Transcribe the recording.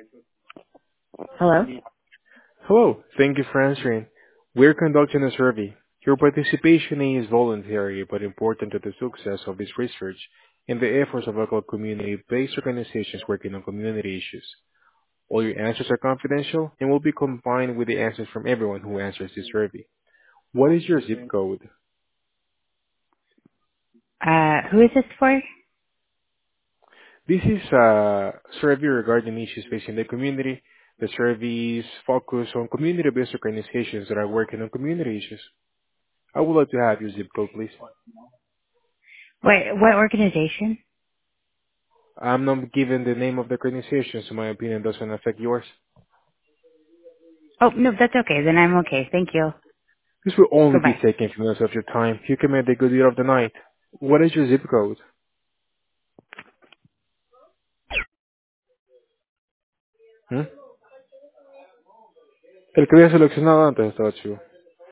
Hello? Hello, thank you for answering. We're conducting a survey. Your participation is voluntary but important to the success of this research and the efforts of local community-based organizations working on community issues. All your answers are confidential and will be combined with the answers from everyone who answers this survey. What is your zip code? Who is this for? This is a survey regarding issues facing the community. The survey is focused on community-based organizations that are working on community issues. I would like to have your zip code, please. Wait, what organization? I'm not given the name of the organization, so my opinion doesn't affect yours. Oh, no, that's okay. Then I'm okay. Thank you. This will only be Goodbye. taking few minutes of your time. You can make the good deal of the night. What is your zip code? ¿Hmm? El que había seleccionado antes estaba chivo.